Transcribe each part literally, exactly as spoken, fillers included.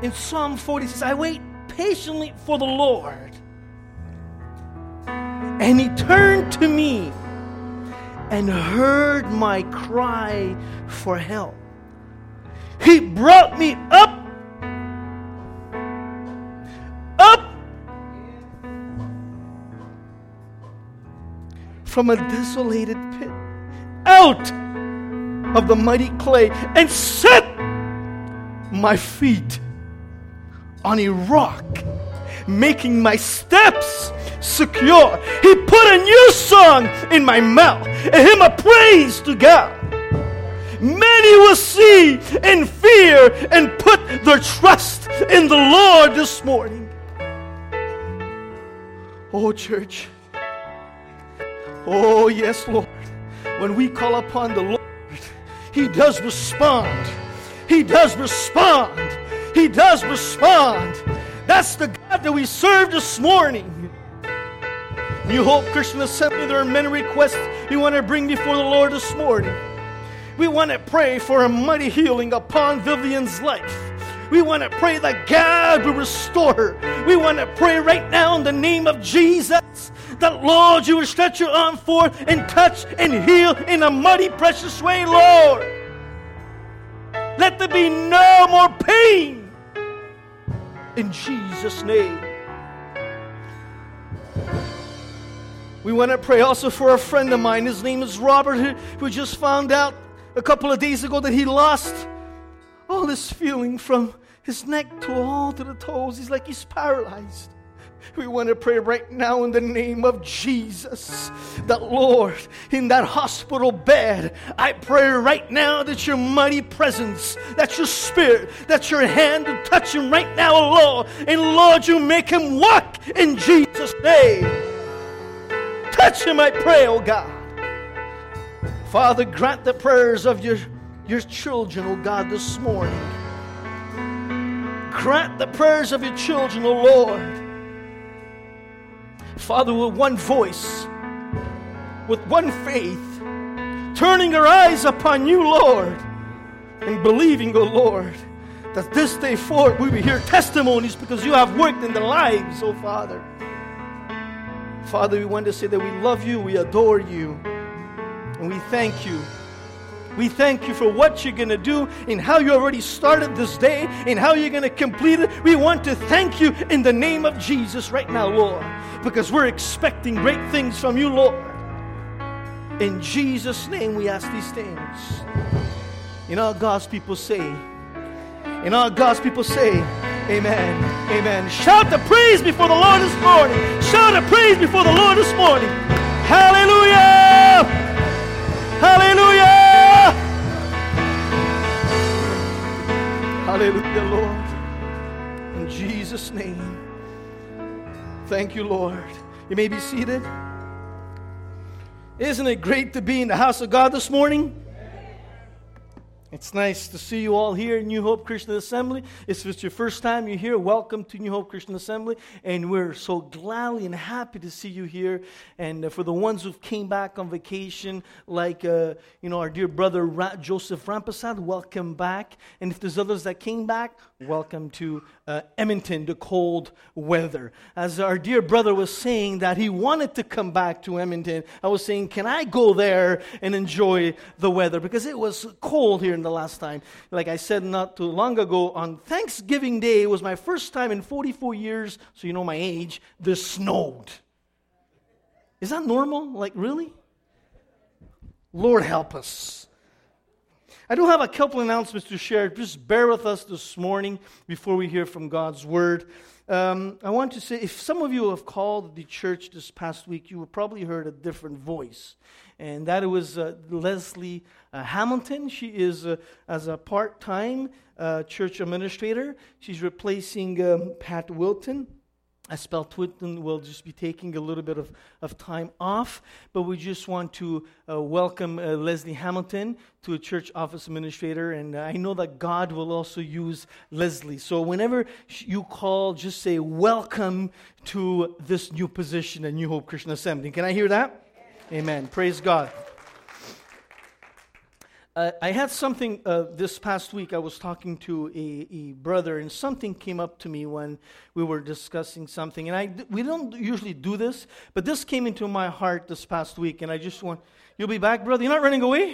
In Psalm forty, it says, I wait patiently for the Lord. And He turned to me and heard my cry for help. He brought me up, up from a desolated pit, out of the mighty clay, and set my feet on a rock, making my steps secure. He put a new song in my mouth, a hymn of praise to God. Many will see and fear and put their trust in the Lord this morning. Oh, church. Oh, yes, Lord. When we call upon the Lord, He does respond. He does respond. He does respond. That's the God that we serve this morning. New Hope Christian Assembly, there are many requests we want to bring before the Lord this morning. We want to pray for a mighty healing upon Vivian's life. We want to pray that God will restore her. We want to pray right now in the name of Jesus that, Lord, you will stretch your arm forth and touch and heal in a mighty precious way, Lord. Let there be no more pain. In Jesus' name. We want to pray also for a friend of mine. His name is Robert, who, who just found out a couple of days ago that he lost all this feeling from his neck to all to the toes. He's like he's paralyzed. We want to pray right now in the name of Jesus that, Lord, in that hospital bed, I pray right now that your mighty presence, that your spirit, that your hand will touch him right now, Lord. And Lord, you make him walk in Jesus' name. Touch him, I pray, oh God. Father, grant the prayers of your, your children, oh God, this morning. Grant the prayers of your children, oh Lord. Father, with one voice, with one faith, turning our eyes upon you, Lord, and believing, oh Lord, that this day forward we will hear testimonies because you have worked in the lives, oh Father. Father, we want to say that we love you, we adore you, and we thank you. We thank you for what you're going to do and how you already started this day and how you're going to complete it. We want to thank you in the name of Jesus right now, Lord, because we're expecting great things from you, Lord. In Jesus' name we ask these things. And all God's people say, and all God's people say, amen, amen. Shout the praise before the Lord this morning. Shout the praise before the Lord this morning. Hallelujah! Hallelujah! Hallelujah, Lord. In Jesus' name. Thank you, Lord. You may be seated. Isn't it great to be in the house of God this morning? It's nice to see you all here at New Hope Christian Assembly. If it's your first time you're here, welcome to New Hope Christian Assembly. And we're so gladly and happy to see you here. And uh, for the ones who came back on vacation, like uh, you know, our dear brother Ra- Joseph Rampasad, welcome back. And if there's others that came back, welcome to uh, Edmonton, the cold weather. As our dear brother was saying that he wanted to come back to Edmonton, I was saying, can I go there and enjoy the weather? Because it was cold here in the last time. Like I said not too long ago, on Thanksgiving Day, it was my first time in forty-four years, so you know my age, this snowed. Is that normal? Like, really? Lord help us. I do have a couple announcements to share. Just bear with us this morning before we hear from God's Word. Um, I want to say, if some of you have called the church this past week, you have probably heard a different voice. And that was uh, Leslie uh, Hamilton. She is, uh, as a part-time uh, church administrator, she's replacing um, Pat Wilton. As Pat Wilton will just be taking a little bit of, of time off. But we just want to uh, welcome uh, Leslie Hamilton to a church office administrator. And I know that God will also use Leslie. So whenever you call, just say, welcome to this new position at New Hope Christian Assembly. Can I hear that? Amen. Praise God. Uh, I had something uh, this past week. I was talking to a, a brother, and something came up to me when we were discussing something. And I, we don't usually do this, but this came into my heart this past week, and I just want, you'll be back, brother? You're not running away?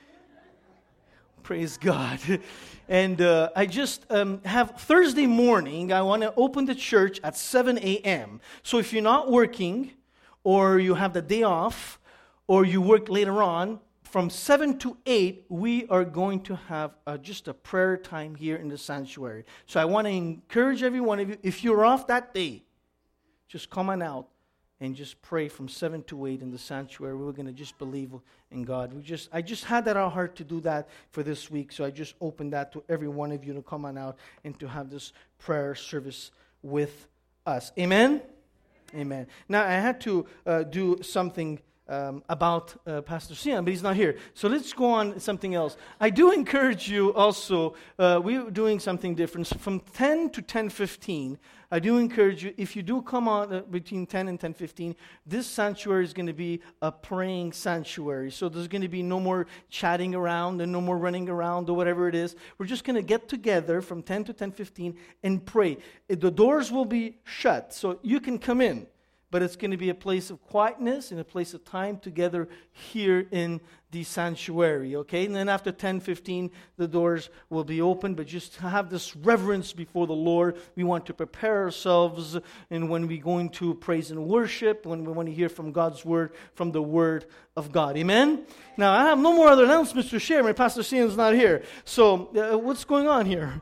Praise God. And uh, I just um, have Thursday morning, I want to open the church at seven a.m. So if you're not working, or you have the day off, or you work later on, from seven to eight, we are going to have uh, just a prayer time here in the sanctuary. So I want to encourage every one of you, if you're off that day, just come on out and just pray from seven to eight in the sanctuary. We're going to just believe in God. We just, I just had that on our heart to do that for this week, so I just opened that to every one of you to come on out and to have this prayer service with us. Amen? Amen. Now, I had to uh, do something Um, about uh, Pastor Sian, but he's not here. So let's go on to something else. I do encourage you also, uh, we're doing something different. So from ten to ten fifteen, I do encourage you, if you do come on uh, between ten and ten fifteen, this sanctuary is going to be a praying sanctuary. So there's going to be no more chatting around and no more running around or whatever it is. We're just going to get together from ten to ten fifteen and pray. The doors will be shut, so you can come in. But it's going to be a place of quietness and a place of time together here in the sanctuary, okay? And then after ten fifteen, the doors will be open, but just have this reverence before the Lord. We want to prepare ourselves, and when we're going to praise and worship, when we want to hear from God's Word, from the Word of God, amen? Now, I have no more other announcements to share. My Pastor Sian's not here. So, uh, what's going on here?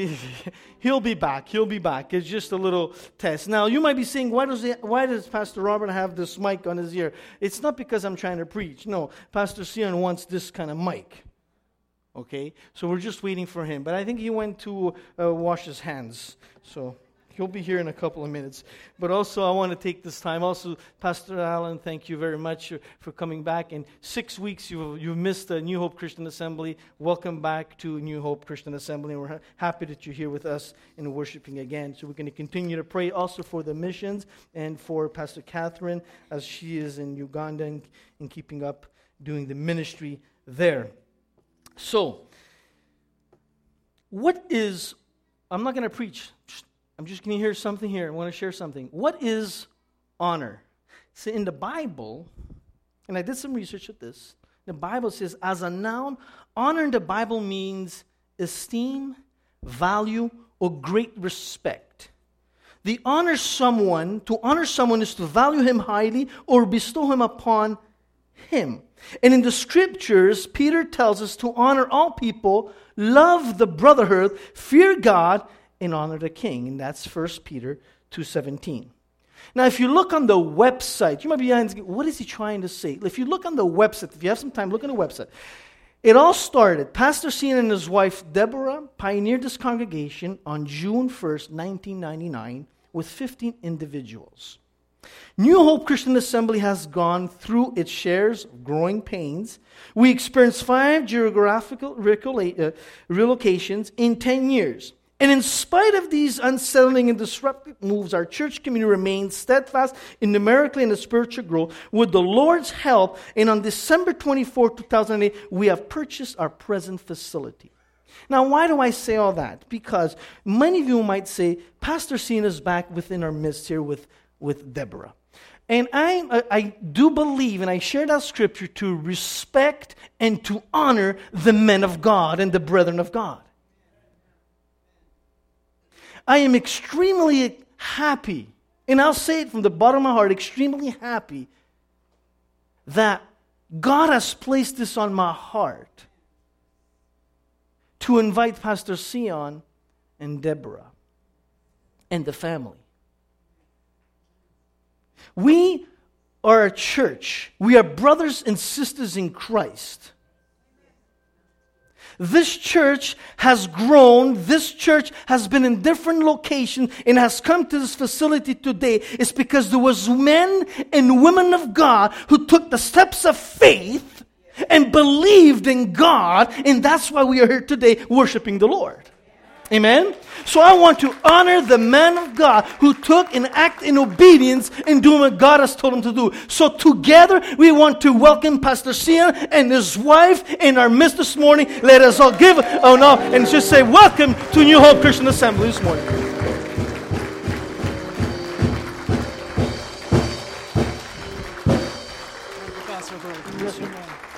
He'll be back. He'll be back. It's just a little test. Now, you might be saying, why does, he, why does Pastor Robert have this mic on his ear? It's not because I'm trying to preach. No, Pastor Sian wants this kind of mic. Okay? So we're just waiting for him. But I think he went to uh, wash his hands. So he'll be here in a couple of minutes. But also, I want to take this time. Also, Pastor Alan, thank you very much for coming back. In six weeks, you've, you've missed the New Hope Christian Assembly. Welcome back to New Hope Christian Assembly. And we're ha- happy that you're here with us and worshiping again. So we're going to continue to pray also for the missions and for Pastor Catherine as she is in Uganda and, and keeping up doing the ministry there. So, what is, I'm not going to preach. I'm just going to hear something here. I want to share something. What is honor? See, in the Bible, and I did some research at this, the Bible says, as a noun, honor in the Bible means esteem, value, or great respect. The honor someone, to honor someone is to value him highly or bestow him upon him. And in the scriptures, Peter tells us to honor all people, love the brotherhood, fear God, and honor the king. And that's First Peter two seventeen. Now, if you look on the website, you might be asking, what is he trying to say? If you look on the website, if you have some time, look on the website. It all started, Pastor Sian and his wife, Deborah, pioneered this congregation on June first, nineteen ninety-nine, with fifteen individuals. New Hope Christian Assembly has gone through its shares of growing pains. We experienced five geographical relocations in ten years. And in spite of these unsettling and disruptive moves, our church community remains steadfast in numerically and in spiritual growth. With the Lord's help, and on December twenty-fourth, two thousand eight, we have purchased our present facility. Now, why do I say all that? Because many of you might say, Pastor Sian is back within our midst here with, with Deborah. And I, I do believe, and I share that scripture to respect and to honor the men of God and the brethren of God. I am extremely happy, and I'll say it from the bottom of my heart, extremely happy that God has placed this on my heart to invite Pastor Sian and Deborah and the family. We are a church. We are brothers and sisters in Christ. This church has grown. This church has been in different locations and has come to this facility today. It's because there was men and women of God who took the steps of faith and believed in God, and that's why we are here today worshiping the Lord. Amen? So I want to honor the man of God who took and acted in obedience in doing what God has told him to do. So together we want to welcome Pastor Cian and his wife in our midst this morning. Let us all give, oh no, and just say welcome to New Hope Christian Assembly this morning. Yes, amen.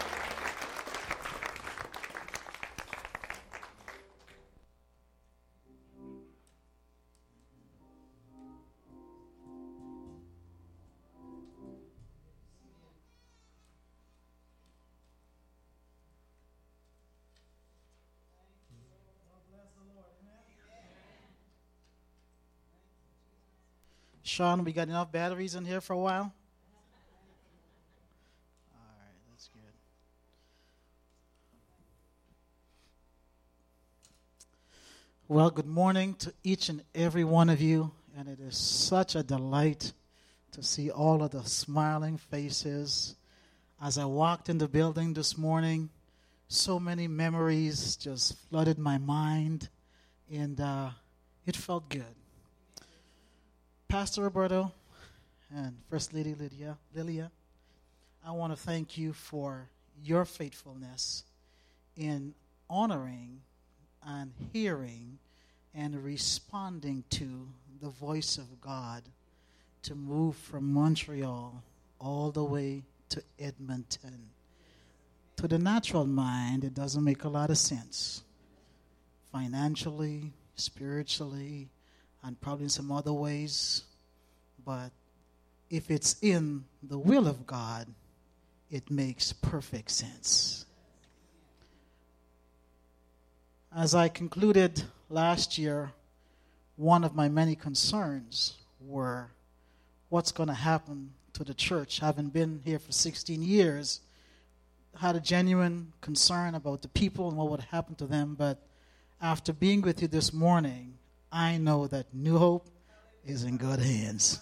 Sean, we got enough batteries in here for a while? All right, that's good. Well, good morning to each and every one of you, and it is such a delight to see all of the smiling faces. As I walked in the building this morning, so many memories just flooded my mind, and uh, it felt good. Pastor Roberto and First Lady Lydia, Lilia, I want to thank you for your faithfulness in honoring and hearing and responding to the voice of God to move from Montreal all the way to Edmonton. To the natural mind, it doesn't make a lot of sense. Financially, spiritually, and probably in some other ways. But if it's in the will of God, it makes perfect sense. As I concluded last year, one of my many concerns were what's going to happen to the church. Having been here for sixteen years, I had a genuine concern about the people and what would happen to them. But after being with you this morning, I know that New Hope is in good hands.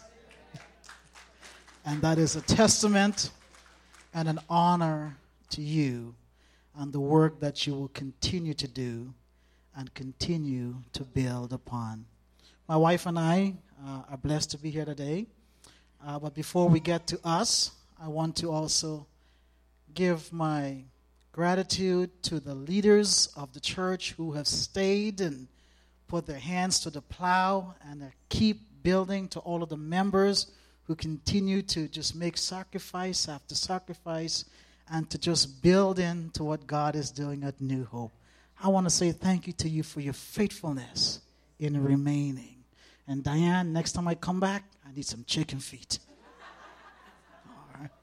And that is a testament and an honor to you and the work that you will continue to do and continue to build upon. My wife and I uh, are blessed to be here today. Uh, but before we get to us, I want to also give my gratitude to the leaders of the church who have stayed and put their hands to the plow and keep building, to all of the members who continue to just make sacrifice after sacrifice and to just build into what God is doing at New Hope. I want to say thank you to you for your faithfulness in remaining. And Diane, next time I come back, I need some chicken feet. All right.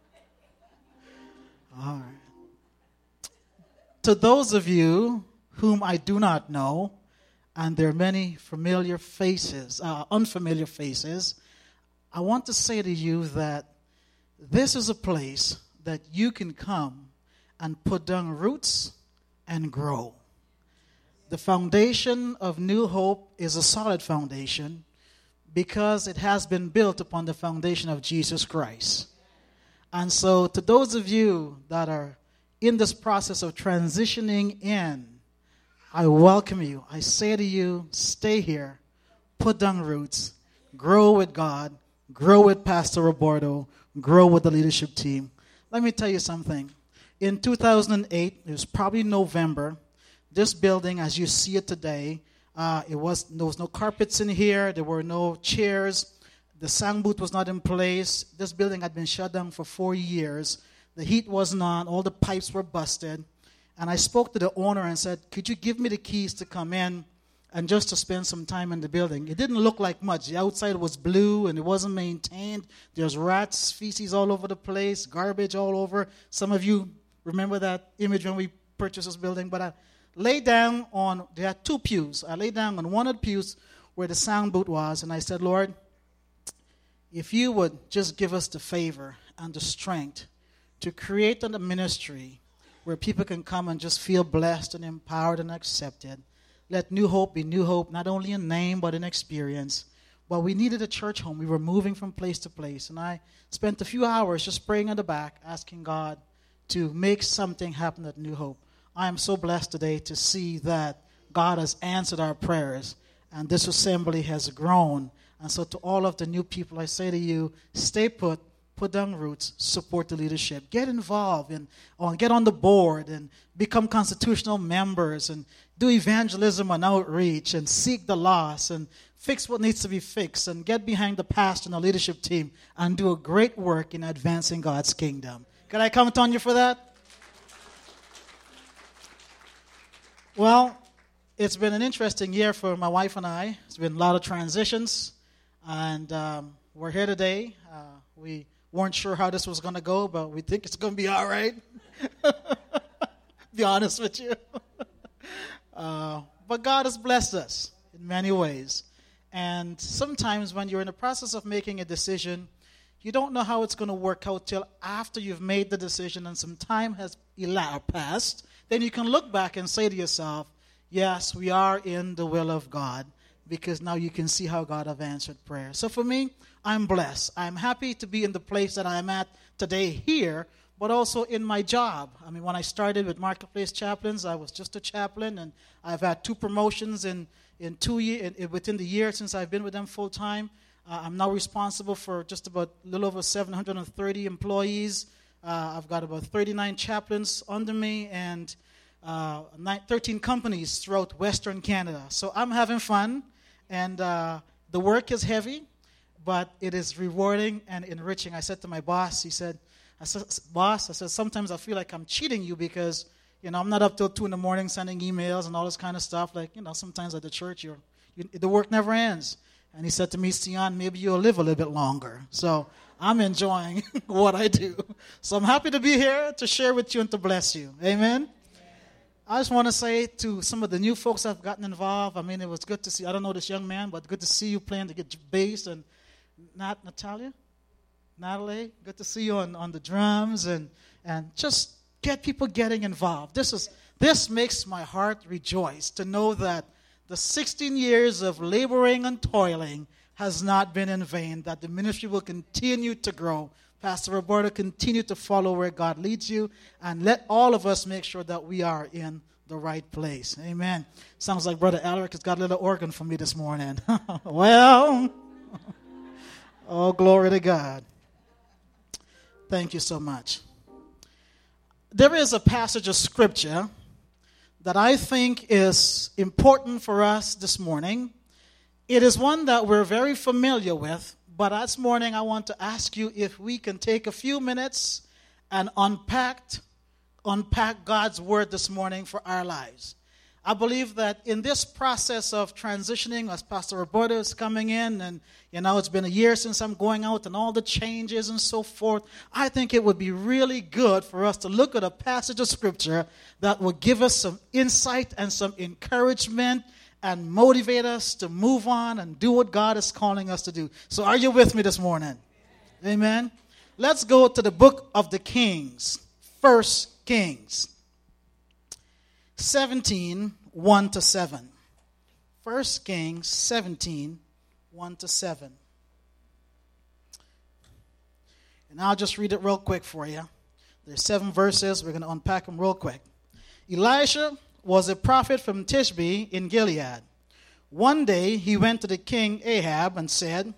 All right. To those of you whom I do not know, and there are many familiar faces, uh, unfamiliar faces, I want to say to you that this is a place that you can come and put down roots and grow. The foundation of New Hope is a solid foundation because it has been built upon the foundation of Jesus Christ. And so to those of you that are in this process of transitioning in, I welcome you. I say to you, stay here, put down roots, grow with God, grow with Pastor Roberto, grow with the leadership team. Let me tell you something. In two thousand eight, it was probably November, this building, as you see it today, uh, it was there was no carpets in here, there were no chairs, the sound booth was not in place. This building had been shut down for four years. The heat wasn't on, all the pipes were busted. And I spoke to the owner and said, could you give me the keys to come in and just to spend some time in the building? It didn't look like much. The outside was blue and it wasn't maintained. There's rats, feces all over the place, garbage all over. Some of you remember that image when we purchased this building. But I laid down on, there are two pews. I laid down on one of the pews where the sound booth was, and I said, Lord, if you would just give us the favor and the strength to create a ministry where people can come and just feel blessed and empowered and accepted. Let New Hope be New Hope, not only in name but in experience. Well, we needed a church home. We were moving from place to place. And I spent a few hours just praying in the back, asking God to make something happen at New Hope. I am so blessed today to see that God has answered our prayers, and this assembly has grown. And so to all of the new people, I say to you, stay put, put down roots, support the leadership. Get involved, and or get on the board, and become constitutional members, and do evangelism and outreach, and seek the lost, and fix what needs to be fixed, and get behind the pastor and the leadership team, and do a great work in advancing God's kingdom. Can I count on you for that? Well, it's been an interesting year for my wife and I. It's been a lot of transitions, and um, we're here today. Uh, we weren't sure how this was going to go, but we think it's going to be all right. Be honest with you. uh, but God has blessed us in many ways. And sometimes when you're in the process of making a decision, you don't know how it's going to work out till after you've made the decision and some time has elapsed past. Then you can look back and say to yourself, yes, we are in the will of God, because now you can see how God have answered prayer. So for me, I'm blessed. I'm happy to be in the place that I'm at today here, but also in my job. I mean, when I started with Marketplace Chaplains, I was just a chaplain, and I've had two promotions in, in two year, in, within the year since I've been with them full time. Uh, I'm now responsible for just about a little over seven hundred thirty employees. Uh, I've got about thirty-nine chaplains under me, and uh, thirteen companies throughout Western Canada. So I'm having fun, and uh, the work is heavy, but it is rewarding and enriching. I said to my boss, he said, I said, boss, I said, sometimes I feel like I'm cheating you because, you know, I'm not up till two in the morning sending emails and all this kind of stuff. Like, you know, sometimes at the church, you're, you, the work never ends. And he said to me, Sion, maybe you'll live a little bit longer. So I'm enjoying what I do. So I'm happy to be here to share with you and to bless you. Amen? I just want to say to some of the new folks that have gotten involved, I mean, it was good to see, I don't know this young man, but good to see you playing the bass. And not Natalia? Natalie, good to see you on, on the drums. And, and just get people getting involved. This is this makes my heart rejoice to know that the sixteen years of laboring and toiling has not been in vain, that the ministry will continue to grow. Pastor Roberta, continue to follow where God leads you, and let all of us make sure that we are in the right place. Amen. Sounds like Brother Alaric has got a little organ for me this morning. Well, oh, glory to God. Thank you so much. There is a passage of Scripture that I think is important for us this morning. It is one that we're very familiar with, but this morning I want to ask you if we can take a few minutes and unpack, unpack God's Word this morning for our lives. I believe that in this process of transitioning, as Pastor Roberta is coming in, and you know, it's been a year since I'm going out and all the changes and so forth, I think it would be really good for us to look at a passage of Scripture that will give us some insight and some encouragement and motivate us to move on and do what God is calling us to do. So are you with me this morning? Amen. Amen. Let's go to the book of the Kings, First Kings. seventeen, one to seven. First Kings seventeen, one to seven. And I'll just read it real quick for you. There's seven verses. We're going to unpack them real quick. Elisha was a prophet from Tishbe in Gilead. One day he went to the king Ahab and said,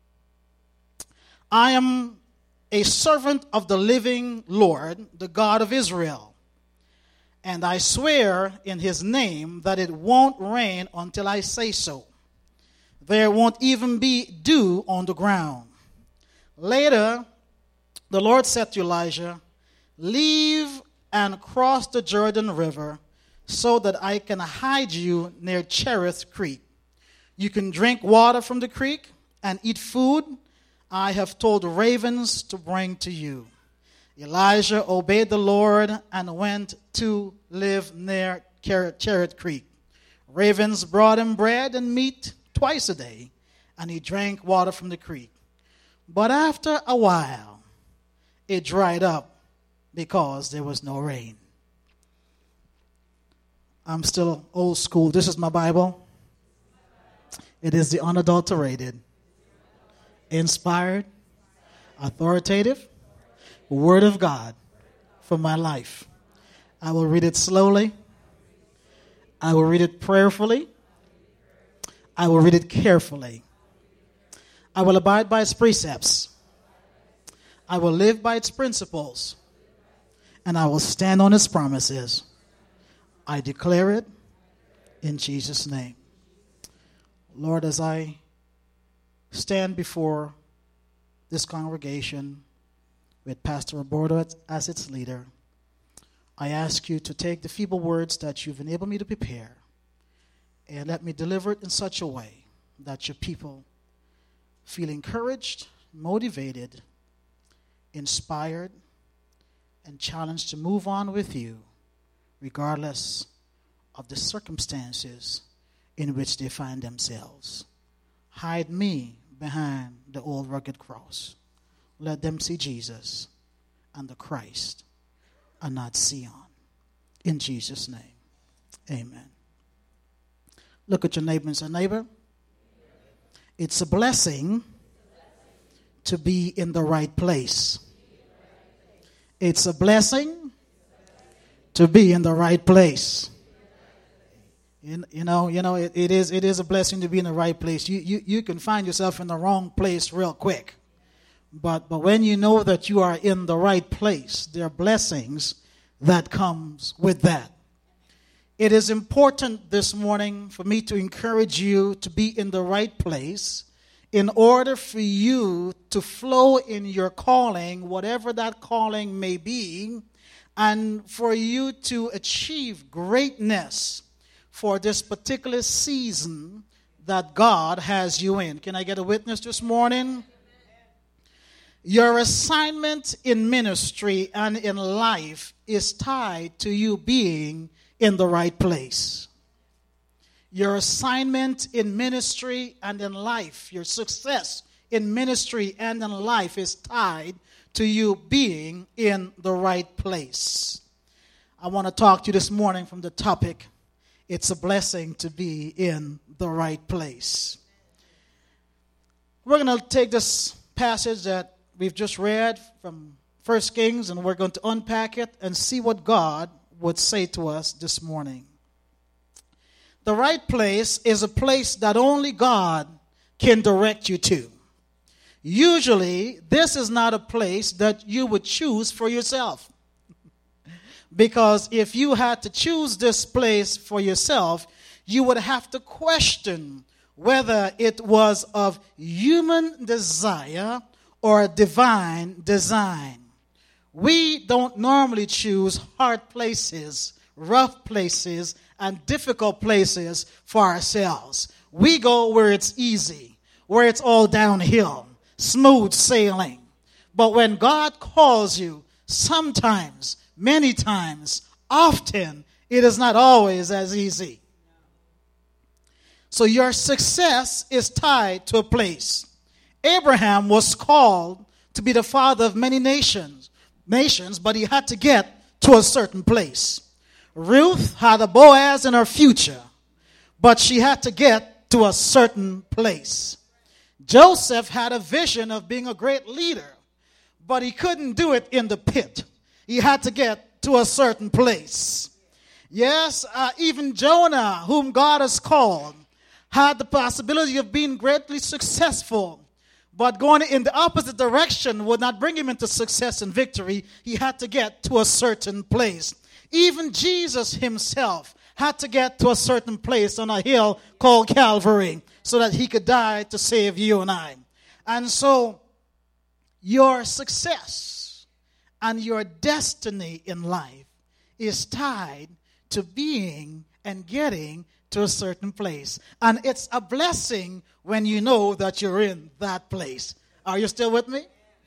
I am a servant of the living Lord, the God of Israel. And I swear in his name that it won't rain until I say so. There won't even be dew on the ground. Later, the Lord said to Elijah, leave and cross the Jordan River so that I can hide you near Cherith Creek. You can drink water from the creek and eat food I have told ravens to bring to you. Elijah obeyed the Lord and went to live near Cherith Creek. Ravens brought him bread and meat twice a day, and he drank water from the creek. But after a while, it dried up because there was no rain. I'm still old school. This is my Bible. It is the unadulterated, inspired, authoritative Word of God for my life. I will read it slowly I will read it prayerfully. I will read it carefully. I will abide by its precepts. I will live by its principles. And I will stand on its promises. I declare it in Jesus' name. Lord, as I stand before this congregation with Pastor Roberto as its leader, I ask you to take the feeble words that you've enabled me to prepare and let me deliver it in such a way that your people feel encouraged, motivated, inspired, and challenged to move on with you regardless of the circumstances in which they find themselves. Hide me behind the old rugged cross. Let them see Jesus and the Christ and not Sion. In Jesus' name, amen. Look at your neighbor and say, neighbor, it's a blessing to be in the right place. It's a blessing to be in the right place. You, you know, you know, it, it is it is a blessing to be in the right place. You, you you can find yourself in the wrong place real quick. But but when you know that you are in the right place, there are blessings that comes with that. It is important this morning for me to encourage you to be in the right place in order for you to flow in your calling, whatever that calling may be, and for you to achieve greatness for this particular season that God has you in. Can I get a witness this morning? Your assignment in ministry and in life is tied to you being in the right place. Your assignment in ministry and in life, your success in ministry and in life is tied to you being in the right place. I want to talk to you this morning from the topic, it's a blessing to be in the right place. We're going to take this passage that we've just read from First Kings, and we're going to unpack it and see what God would say to us this morning. The right place is a place that only God can direct you to. Usually, this is not a place that you would choose for yourself. Because if you had to choose this place for yourself, you would have to question whether it was of human desire or divine design. We don't normally choose hard places, rough places, and difficult places for ourselves. We go where it's easy, where it's all downhill, smooth sailing. But when God calls you, sometimes, many times, often, it is not always as easy. So your success is tied to a place. Abraham was called to be the father of many nations, nations, but he had to get to a certain place. Ruth had a Boaz in her future, but she had to get to a certain place. Joseph had a vision of being a great leader, but he couldn't do it in the pit. He had to get to a certain place. Yes, uh, even Jonah, whom God has called, had the possibility of being greatly successful, but going in the opposite direction would not bring him into success and victory. He had to get to a certain place. Even Jesus himself had to get to a certain place on a hill called Calvary so that he could die to save you and I. And so your success and your destiny in life is tied to being and getting to a certain place. And it's a blessing when you know that you're in that place. Are you still with me?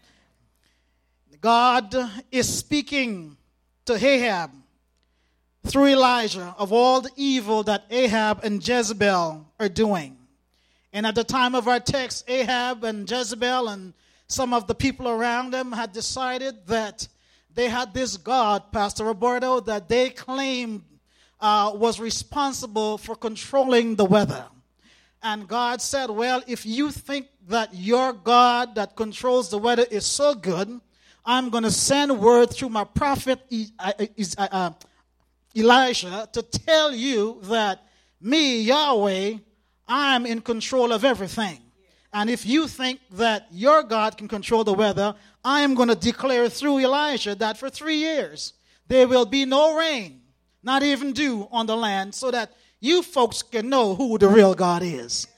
God is speaking to Ahab through Elijah of all the evil that Ahab and Jezebel are doing. And at the time of our text, Ahab and Jezebel and some of the people around them had decided that they had this god, Pastor Roberto, that they claimed uh, was responsible for controlling the weather. And God said, well, if you think that your God that controls the weather is so good, I'm going to send word through my prophet Elijah, to tell you that me, Yahweh, I'm in control of everything. And if you think that your God can control the weather, I am going to declare through Elijah that for three years there will be no rain, not even dew on the land, so that you folks can know who the real God is.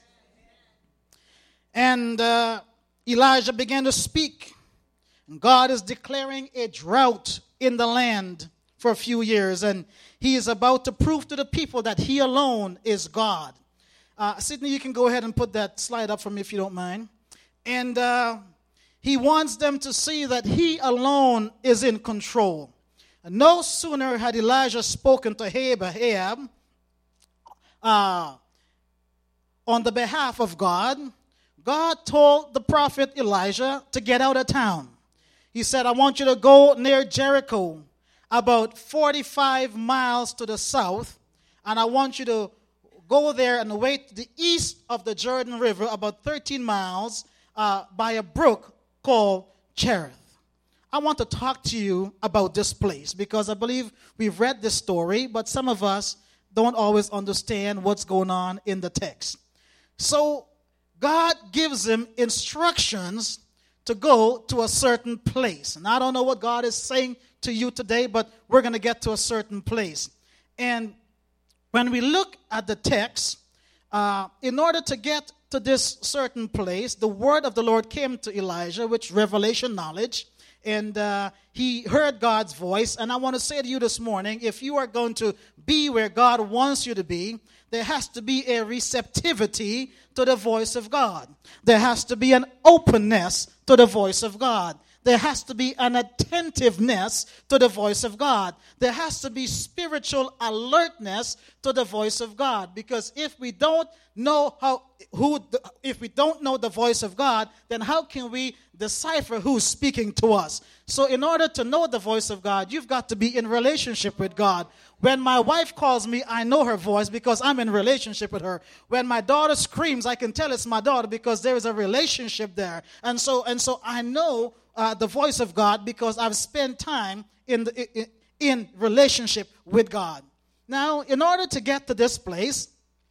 And uh, Elijah began to speak. And God is declaring a drought in the land for a few years. And he is about to prove to the people that he alone is God. Uh, Sydney, you can go ahead and put that slide up for me if you don't mind. And uh, he wants them to see that he alone is in control. And no sooner had Elijah spoken to Ahab uh, on the behalf of God, God told the prophet Elijah to get out of town. He said, I want you to go near Jericho, about forty-five miles to the south, and I want you to go there and wait to the east of the Jordan River, about thirteen miles, uh, by a brook called Cherith. I want to talk to you about this place because I believe we've read this story, but some of us don't always understand what's going on in the text. So God gives him instructions to go to a certain place. And I don't know what God is saying to you today, but we're going to get to a certain place. And when we look at the text, uh, in order to get to this certain place, the word of the Lord came to Elijah, which revelation knowledge, and uh, he heard God's voice. And I want to say to you this morning, if you are going to be where God wants you to be, there has to be a receptivity to the voice of God. There has to be an openness to the voice of God. There has to be an attentiveness to the voice of God. There has to be spiritual alertness to the voice of God. Because if we don't know how, who, the, if we don't know the voice of God, then how can we decipher who's speaking to us? So in order to know the voice of God, you've got to be in relationship with God. When my wife calls me, I know her voice because I'm in relationship with her. When my daughter screams, I can tell it's my daughter because there is a relationship there. And so, and so I know uh, the voice of God because I've spent time in, the, in, in relationship with God. Now, in order to get to this place,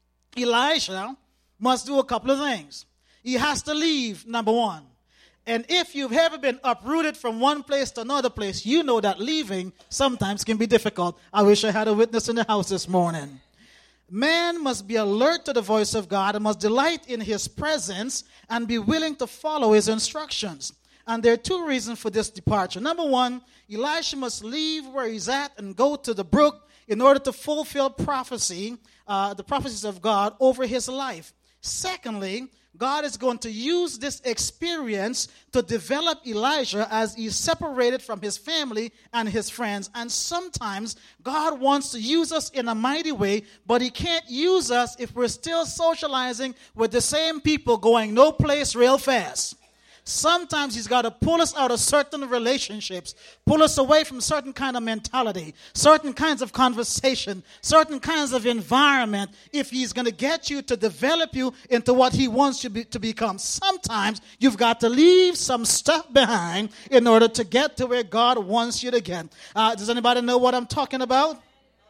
Elijah must do a couple of things. He has to leave, number one. And if you've ever been uprooted from one place to another place, you know that leaving sometimes can be difficult. I wish I had a witness in the house this morning. Man must be alert to the voice of God and must delight in his presence and be willing to follow his instructions. And there are two reasons for this departure. Number one, Elisha must leave where he's at and go to the brook in order to fulfill prophecy, uh, the prophecies of God over his life. Secondly, God is going to use this experience to develop Elijah as he's separated from his family and his friends. And sometimes God wants to use us in a mighty way, but he can't use us if we're still socializing with the same people going no place real fast. Sometimes he's got to pull us out of certain relationships, pull us away from certain kind of mentality, certain kinds of conversation, certain kinds of environment, if he's going to get you to develop you into what he wants you be, to become. Sometimes you've got to leave some stuff behind in order to get to where God wants you to get. Uh, does anybody know what I'm talking about?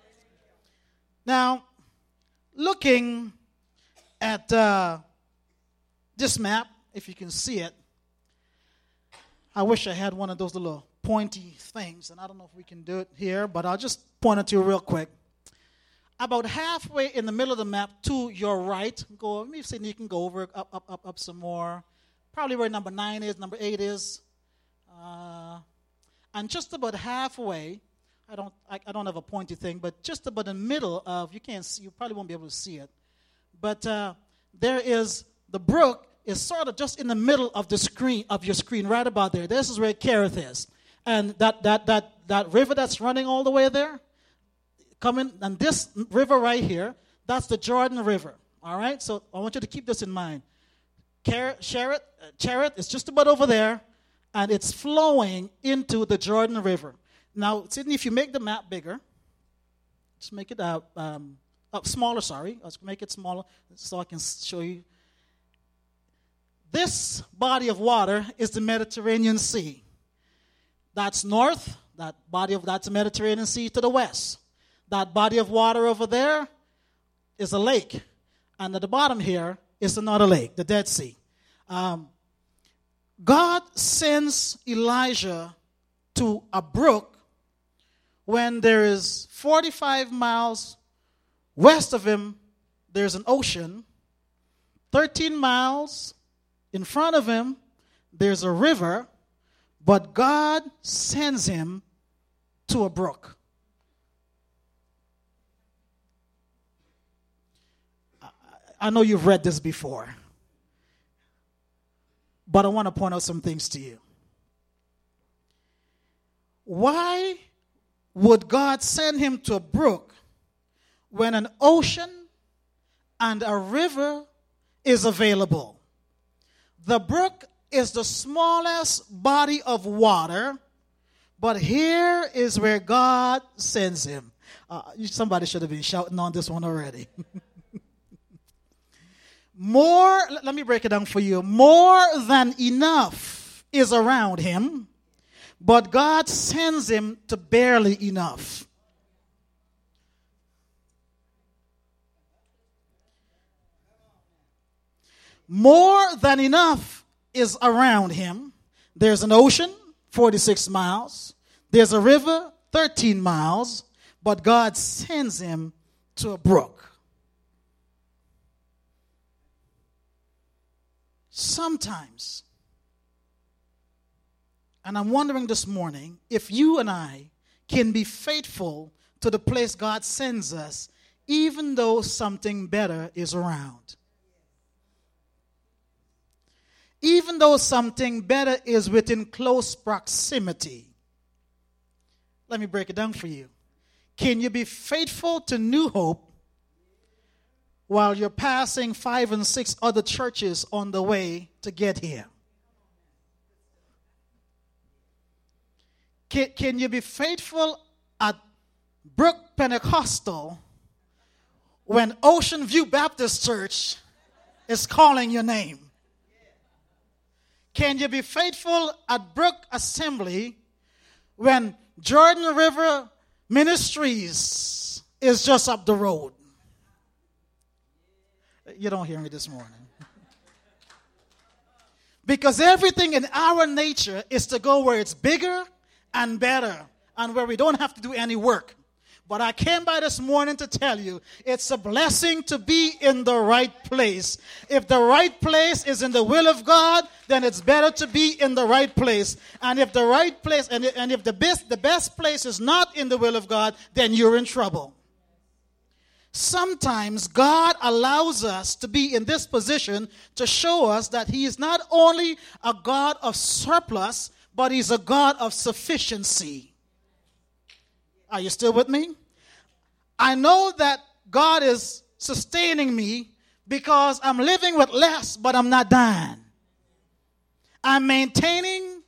Now, looking at uh, this map, if you can see it, I wish I had one of those little pointy things, and I don't know if we can do it here, but I'll just point it to you real quick. About halfway in the middle of the map to your right, go. Let me see if you can go over up, up, up, up some more. Probably where number nine is, number eight is, uh, and just about halfway. I don't, I, I don't have a pointy thing, but just about in the middle of, you can't see, you probably won't be able to see it, but uh, there is the brook. Is sort of just in the middle of the screen of your screen, right about there. This is where Cherith is, and that that that that river that's running all the way there, coming, and this river right here, that's the Jordan River. All right, so I want you to keep this in mind. Cherith, Cherith is just about over there, and it's flowing into the Jordan River. Now, Sydney, if you make the map bigger, just make it uh, um, uh, smaller. Sorry, let's make it smaller so I can show you. This body of water is the Mediterranean Sea. That's north. That body of that's the Mediterranean Sea to the west. That body of water over there is a lake. And at the bottom here is another lake, the Dead Sea. Um, God sends Elijah to a brook when there is forty-five miles west of him, there's an ocean. thirteen miles in front of him, there's a river. But God sends him to a brook. I know you've read this before, but I want to point out some things to you. Why would God send him to a brook when an ocean and a river is available? The brook is the smallest body of water, but here is where God sends him. Uh, somebody should have been shouting on this one already. More, let me break it down for you. More than enough is around him, but God sends him to barely enough. More than enough is around him. There's an ocean, forty-six miles. There's a river, thirteen miles. But God sends him to a brook. Sometimes, and I'm wondering this morning if you and I can be faithful to the place God sends us, even though something better is around. Even though something better is within close proximity. Let me break it down for you. Can you be faithful to New Hope while you're passing five and six other churches on the way to get here? Can, can you be faithful at Brook Pentecostal when Ocean View Baptist Church is calling your name? Can you be faithful at Brook Assembly when Jordan River Ministries is just up the road? You don't hear me this morning. Because everything in our nature is to go where it's bigger and better and where we don't have to do any work. But I came by this morning to tell you it's a blessing to be in the right place. If the right place is in the will of God, then it's better to be in the right place. And if the right place, and, and if the best, the best place is not in the will of God, then you're in trouble. Sometimes God allows us to be in this position to show us that he is not only a God of surplus, but he's a God of sufficiency. Are you still with me? I know that God is sustaining me because I'm living with less, but I'm not dying. I'm maintaining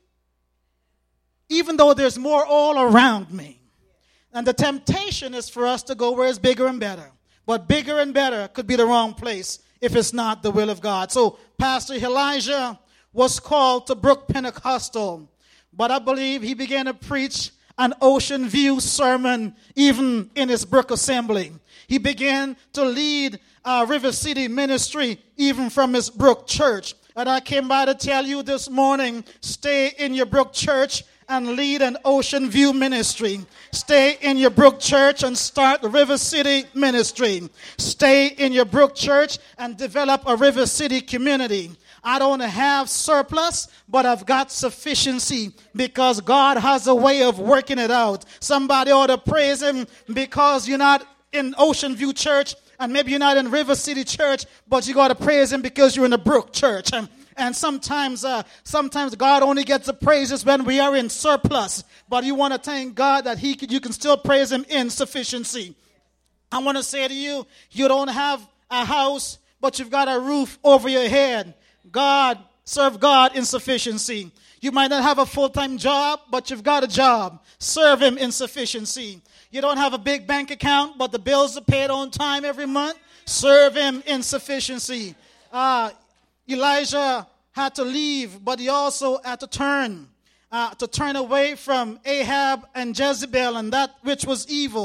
even though there's more all around me. And the temptation is for us to go where it's bigger and better. But bigger and better could be the wrong place if it's not the will of God. So Pastor Elijah was called to Brook Pentecostal. But I believe he began to preach an Ocean View sermon even in his Brook Assembly. He began to lead uh, River City ministry even from his Brook Church. And I came by to tell you this morning, stay in your Brook Church and lead an Ocean View ministry. Stay in your Brook Church and start the River City ministry. Stay in your Brook Church and develop a River City community. I don't have surplus, but I've got sufficiency because God has a way of working it out. Somebody ought to praise him because you're not in Ocean View Church and maybe you're not in River City Church, but you got to praise him because you're in the Brook Church. And, and sometimes, uh, sometimes God only gets the praises when we are in surplus. But you want to thank God that he could, you can still praise him in sufficiency. I want to say to you, you don't have a house, but you've got a roof over your head. God, serve God in sufficiency. You might not have a full-time job, but you've got a job. Serve him in sufficiency. You don't have a big bank account, but the bills are paid on time every month. Serve him in sufficiency. Uh, Elijah had to leave, but he also had to turn, uh, to turn away from Ahab and Jezebel and that which was evil.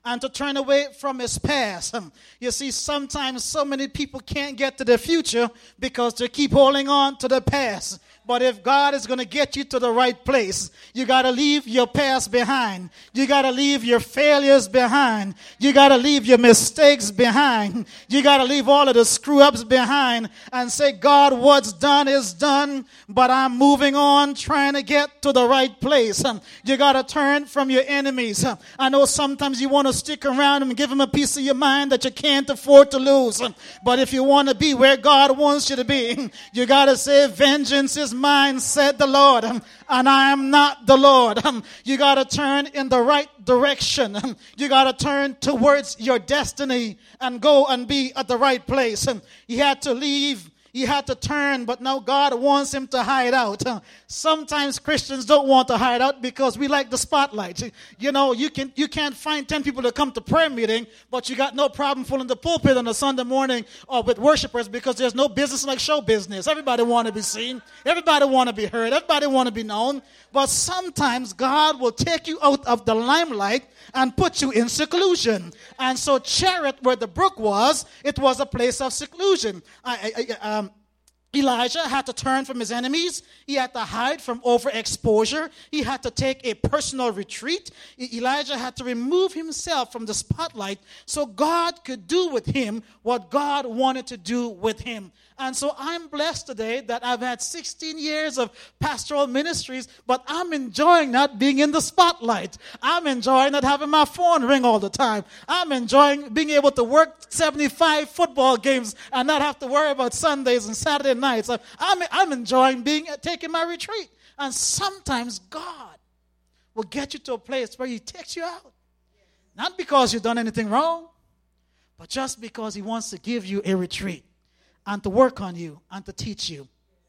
and to turn away from his past. You see, sometimes so many people can't get to the future because they keep holding on to the past. But if God is going to get you to the right place, you got to leave your past behind. You got to leave your failures behind. You got to leave your mistakes behind. You got to leave all of the screw-ups behind and say, God, what's done is done, but I'm moving on, trying to get to the right place. You got to turn from your enemies. I know sometimes you want to stick around and give them a piece of your mind that you can't afford to lose. But if you want to be where God wants you to be, you got to say, vengeance is mine, said the Lord, and I am not the Lord. You got to turn in the right direction. You got to turn towards your destiny and go and be at the right place. He had to leave. He had to turn, but now God wants him to hide out. Sometimes Christians don't want to hide out because we like the spotlight. You know, you can you can't find ten people to come to prayer meeting, but you got no problem filling the pulpit on a Sunday morning or with worshipers because there's no business like show business. Everybody want to be seen. Everybody want to be heard. Everybody want to be known. But sometimes God will take you out of the limelight and put you in seclusion. And so Cherith, where the brook was, it was a place of seclusion. I, I, I, um, Elijah had to turn from his enemies. He had to hide from overexposure. He had to take a personal retreat. Elijah had to remove himself from the spotlight so God could do with him what God wanted to do with him. And so I'm blessed today that I've had sixteen years of pastoral ministries, but I'm enjoying not being in the spotlight. I'm enjoying not having my phone ring all the time. I'm enjoying being able to work seventy-five football games and not have to worry about Sundays and Saturday nights. I'm, I'm enjoying being taking my retreat. And sometimes God will get you to a place where he takes you out. Not because you've done anything wrong, but just because he wants to give you a retreat and to work on you and to teach you.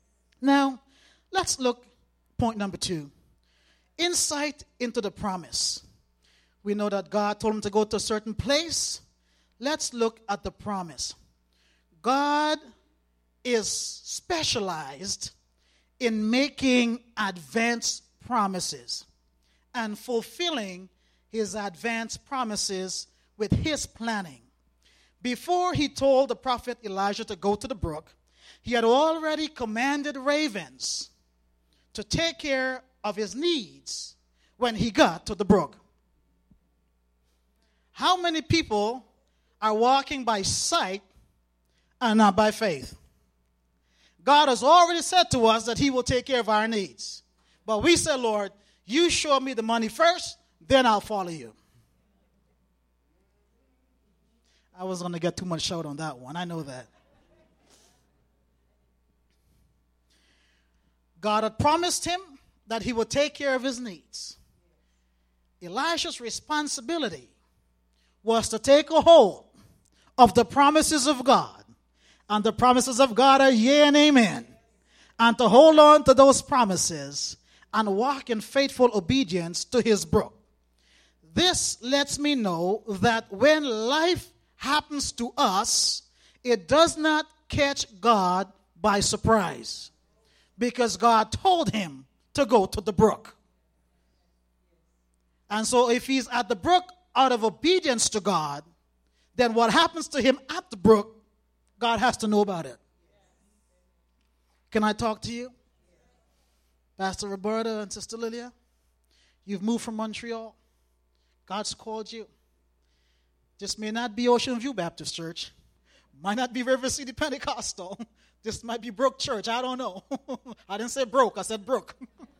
Now, let's look point number two. Insight into the promise. We know that God told him to go to a certain place. Let's look at the promise. God is specialized in making advanced promises and fulfilling his advanced promises with his planning. Before he told the prophet Elijah to go to the brook, he had already commanded ravens to take care of his needs when he got to the brook. How many people are walking by sight and not by faith? God has already said to us that he will take care of our needs. But we say, Lord, you show me the money first, then I'll follow you. I was going to get too much shout on that one. I know that. God had promised him that he would take care of his needs. Elisha's responsibility was to take a hold of the promises of God. And the promises of God are yea and amen. And to hold on to those promises and walk in faithful obedience to his brook. This lets me know that when life happens to us, it does not catch God by surprise. Because God told him to go to the brook. And so if he's at the brook out of obedience to God, then what happens to him at the brook, God has to know about it. Can I talk to you? Pastor Roberta and Sister Lilia, you've moved from Montreal. God's called you. This may not be Ocean View Baptist Church. Might not be River City Pentecostal. This might be Brook Church. I don't know. I didn't say broke. I said brook.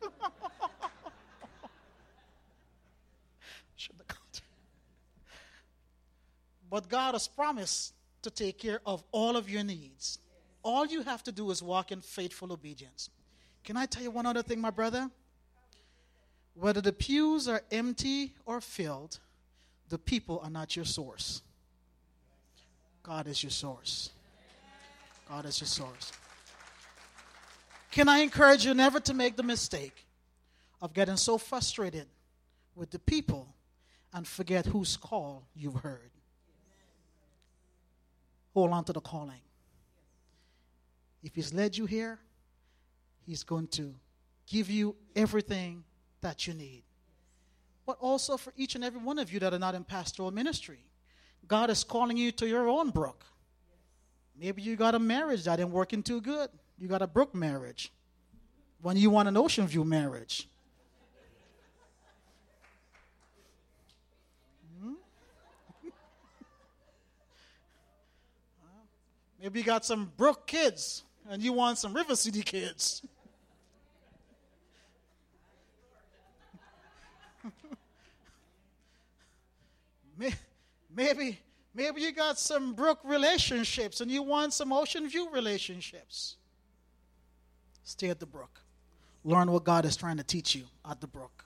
But God has promised to take care of all of your needs. All you have to do is walk in faithful obedience. Can I tell you one other thing, my brother? Whether the pews are empty or filled, the people are not your source. God is your source. God is your source. Can I encourage you never to make the mistake of getting so frustrated with the people and forget whose call you've heard? Hold on to the calling. If he's led you here, he's going to give you everything that you need. but also for each and every one of you that are not in pastoral ministry. God is calling you to your own brook. Maybe you got a marriage that ain't working too good. You got a brook marriage when you want an Ocean View marriage. Hmm? Maybe you got some brook kids and you want some River City kids. Maybe, maybe you got some brook relationships and you want some Ocean View relationships. Stay at the brook. Learn what God is trying to teach you at the brook.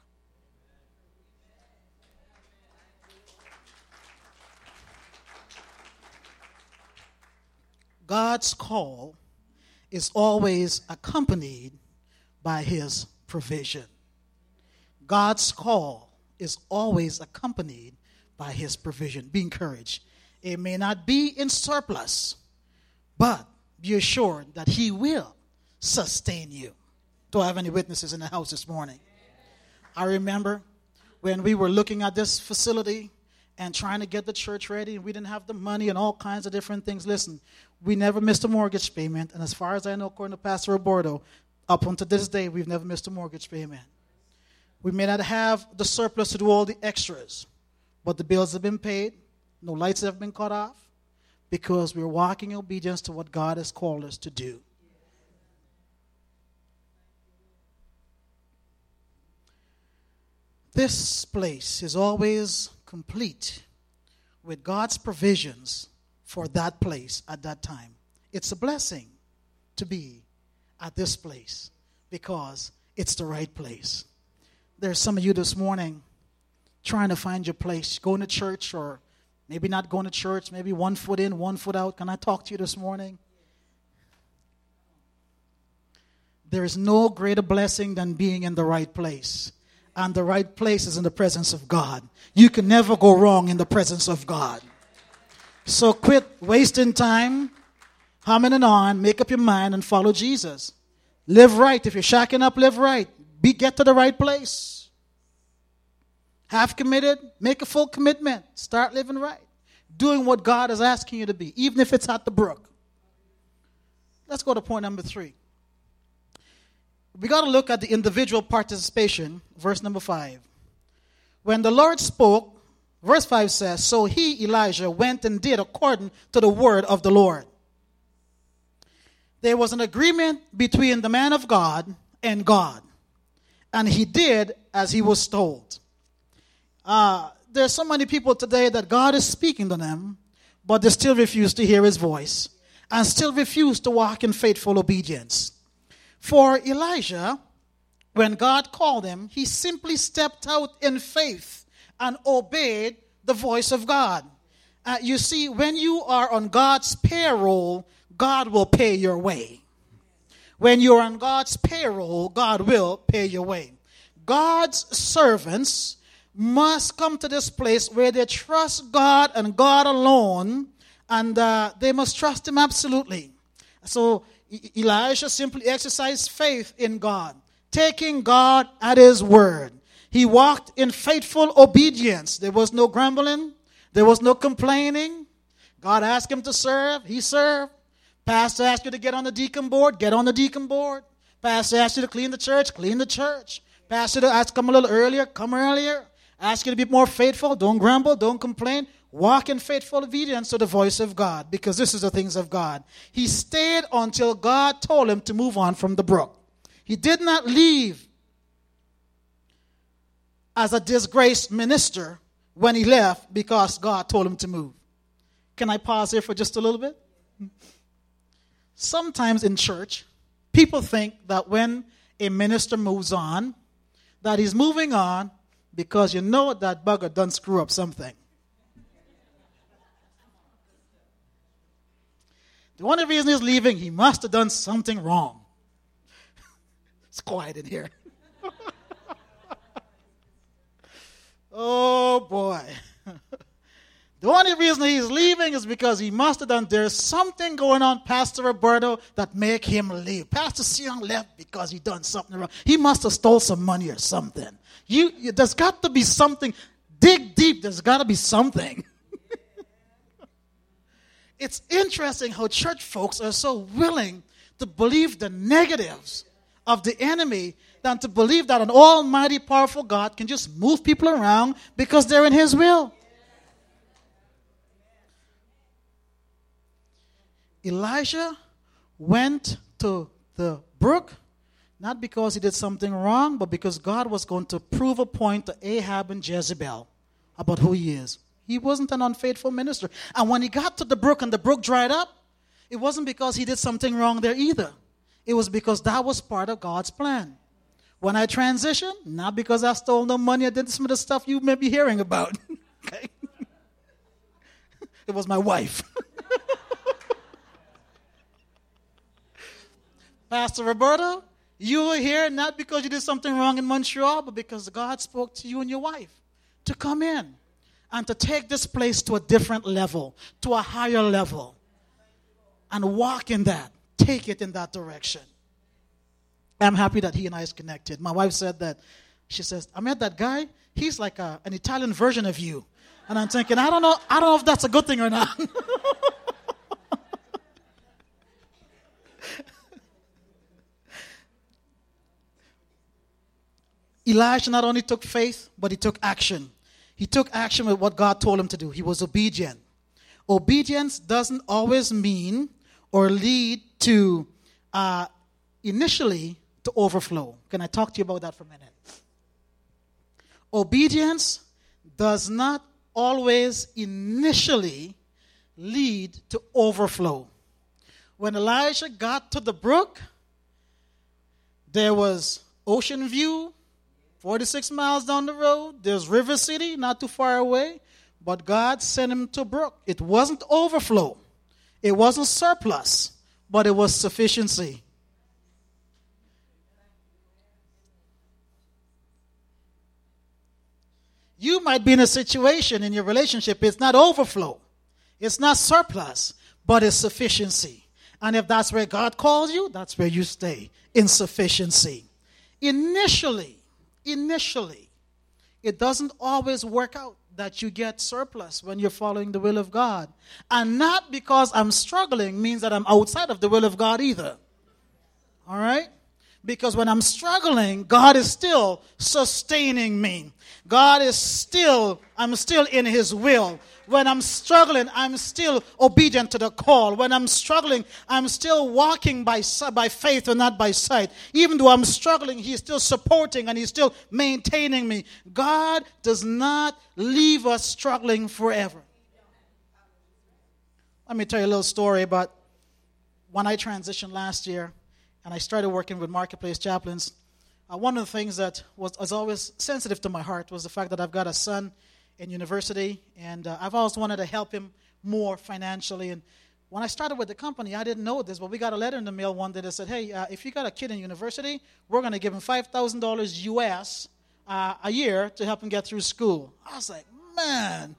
God's call is always accompanied by his provision. God's call is always accompanied by his provision. Be encouraged. It may not be in surplus, but be assured that he will sustain you. Do I have any witnesses in the house this morning? I remember when we were looking at this facility and trying to get the church ready, and we didn't have the money and all kinds of different things. Listen, we never missed a mortgage payment, and as far as I know, according to Pastor Roberto, up until this day, we've never missed a mortgage payment. We may not have the surplus to do all the extras, but the bills have been paid. No lights have been cut off because we're walking in obedience to what God has called us to do. This place is always complete with God's provisions for that place at that time. It's a blessing to be at this place because it's the right place. There's some of you this morning trying to find your place, going to church or maybe not going to church, maybe one foot in, one foot out. Can I talk to you this morning? There is no greater blessing than being in the right place. And the right place is in the presence of God. You can never go wrong in the presence of God. So quit wasting time, humming and on, make up your mind and follow Jesus. Live right. If you're shacking up, live right. Be, get to the right place. Half committed, make a full commitment. Start living right. Doing what God is asking you to be, even if it's at the brook. Let's go to point number three. We got to look at the individual participation, verse number five. When the Lord spoke, verse five says, so he, Elijah, went and did according to the word of the Lord. There was an agreement between the man of God and God, and he did as he was told. Uh, there's so many people today that God is speaking to them, but they still refuse to hear his voice and still refuse to walk in faithful obedience. For Elijah, when God called him, he simply stepped out in faith and obeyed the voice of God. Uh, you see, when you are on God's payroll, God will pay your way. When you're on God's payroll, God will pay your way. God's servants must come to this place where they trust God and God alone, and uh, they must trust him absolutely. So Elijah simply exercised faith in God, taking God at his word. He walked in faithful obedience. There was no grumbling. There was no complaining. God asked him to serve. He served. Pastor asked you to get on the deacon board. Get on the deacon board. Pastor asked you to clean the church. Clean the church. Pastor asked you to come a little earlier. Come earlier. Ask you to be more faithful. Don't grumble. Don't complain. Walk in faithful obedience to the voice of God, because this is the things of God. He stayed until God told him to move on from the brook. He did not leave as a disgraced minister when he left because God told him to move. Can I pause here for just a little bit? Sometimes in church, people think that when a minister moves on, that he's moving on because you know that bugger done screw up something. The only reason he's leaving, he must have done something wrong. It's quiet in here. Oh, boy. The only reason he's leaving is because he must have done, there's something going on, Pastor Roberto, that make him leave. Pastor Sion left because he done something wrong. He must have stole some money or something. You, you there's got to be something. Dig deep, there's got to be something. It's interesting how church folks are so willing to believe the negatives of the enemy than to believe that an almighty, powerful God can just move people around because they're in his will. Elijah went to the brook, not because he did something wrong, but because God was going to prove a point to Ahab and Jezebel about who he is. He wasn't an unfaithful minister. And when he got to the brook and the brook dried up, it wasn't because he did something wrong there either. It was because that was part of God's plan. When I transitioned, not because I stole no money, I did some of the stuff you may be hearing about. Okay? It was my wife. Pastor Roberta, you were here not because you did something wrong in Montreal, but because God spoke to you and your wife to come in and to take this place to a different level, to a higher level, and walk in that, take it in that direction. I'm happy that he and I is connected. My wife said that. She says, I met that guy. He's like a, an Italian version of you. And I'm thinking, I don't know, I don't know if that's a good thing or not. Elijah not only took faith, but he took action. He took action with what God told him to do. He was obedient. Obedience doesn't always mean or lead to, uh, initially, to overflow. Can I talk to you about that for a minute? Obedience does not always initially lead to overflow. When Elijah got to the brook, there was ocean view, forty-six miles down the road. There's River City, not too far away. But God sent him to brook. It wasn't overflow. It wasn't surplus, but it was sufficiency. You might be in a situation in your relationship, it's not overflow. It's not surplus, but it's sufficiency. And if that's where God calls you, that's where you stay, in sufficiency. Initially, initially, it doesn't always work out that you get surplus when you're following the will of God. And not because I'm struggling means that I'm outside of the will of God either. All right? Because when I'm struggling, God is still sustaining me. God is still, I'm still in his will. When I'm struggling, I'm still obedient to the call. When I'm struggling, I'm still walking by, by faith and not by sight. Even though I'm struggling, he's still supporting and he's still maintaining me. God does not leave us struggling forever. Let me tell you a little story about when I transitioned last year and I started working with Marketplace Chaplains. Uh, one of the things that was, was always sensitive to my heart was the fact that I've got a son in university, and uh, I've always wanted to help him more financially. And when I started with the company, I didn't know this, but we got a letter in the mail one day that said, hey, uh, if you got a kid in university, we're going to give him five thousand dollars U S uh, a year to help him get through school. I was like, man.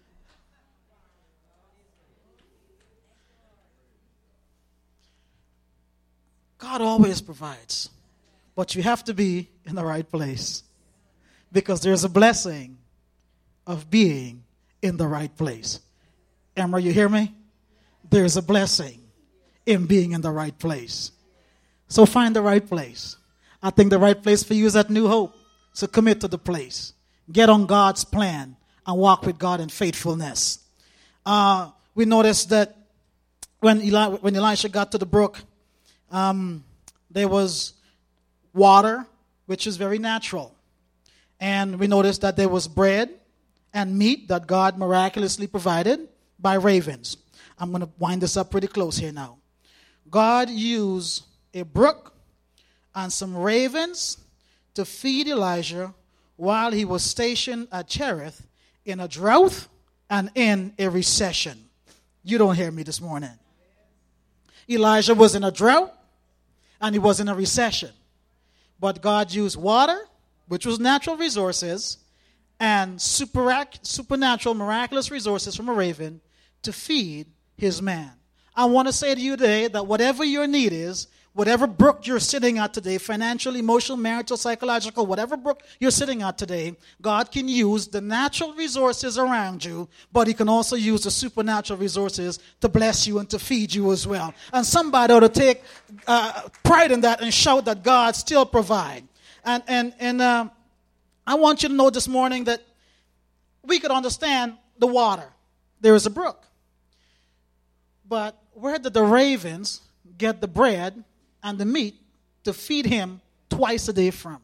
God always provides, but you have to be in the right place because there's a blessing of being in the right place. Emma, you hear me? There's a blessing in being in the right place. So find the right place. I think the right place for you is at New Hope. So commit to the place. Get on God's plan and walk with God in faithfulness. Uh, we noticed that when, Eli- when Elisha got to the brook, um, there was water, which is very natural. And we noticed that there was bread and meat that God miraculously provided by ravens. I'm going to wind this up pretty close here now. God used a brook and some ravens to feed Elijah while he was stationed at Cherith in a drought and in a recession. You don't hear me this morning. Elijah was in a drought and he was in a recession. But God used water, which was natural resources, and super, supernatural, miraculous resources from a raven to feed his man. I want to say to you today that whatever your need is, whatever brook you're sitting at today, financial, emotional, marital, psychological, whatever brook you're sitting at today, God can use the natural resources around you, but he can also use the supernatural resources to bless you and to feed you as well. And somebody ought to take uh, pride in that and shout that God still provides. And, and, and uh, I want you to know this morning that we could understand the water. There is a brook. But where did the ravens get the bread and the meat to feed him twice a day from?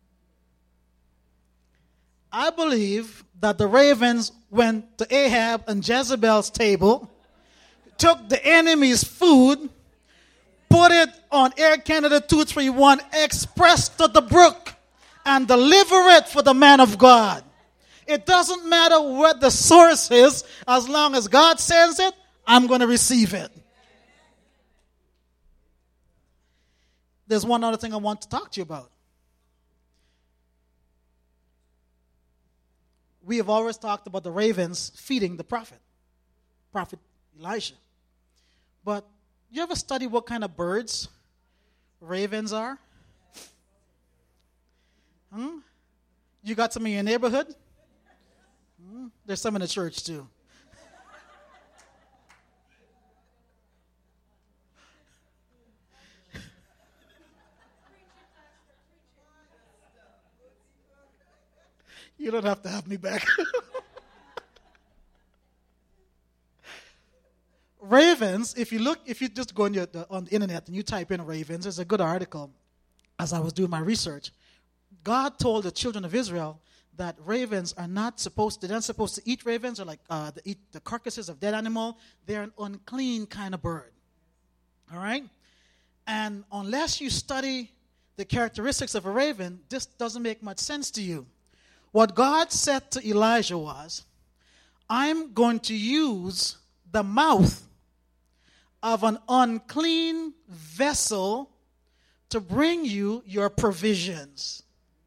I believe that the ravens went to Ahab and Jezebel's table, took the enemy's food, put it on Air Canada two three one Express to the brook, and deliver it for the man of God. It doesn't matter what the source is, as long as God sends it, I'm going to receive it. There's one other thing I want to talk to you about. We have always talked about the ravens feeding the prophet, Prophet Elijah. But you ever study what kind of birds ravens are? Hmm? You got some in your neighborhood? Hmm? There's some in the church too. You don't have to have me back. Ravens, if you look, if you just go on, your, on the internet and you type in ravens, there's a good article as I was doing my research. God told the children of Israel that ravens are not supposed to, they're not supposed to eat ravens or like uh, to eat the carcasses of dead animal. They're an unclean kind of bird. All right? And unless you study the characteristics of a raven, this doesn't make much sense to you. What God said to Elijah was, I'm going to use the mouth of an unclean vessel to bring you your provisions.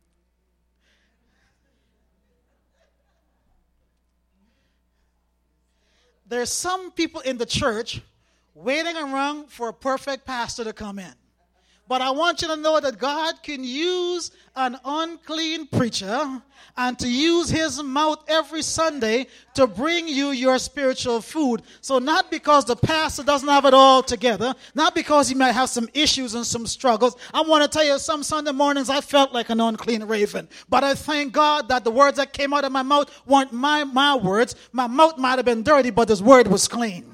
There's some people in the church waiting around for a perfect pastor to come in. But I want you to know that God can use an unclean preacher and to use his mouth every Sunday to bring you your spiritual food. So not because the pastor doesn't have it all together, not because he might have some issues and some struggles. I want to tell you, some Sunday mornings I felt like an unclean raven. But I thank God that the words that came out of my mouth weren't my, my words. My mouth might have been dirty, but his word was clean.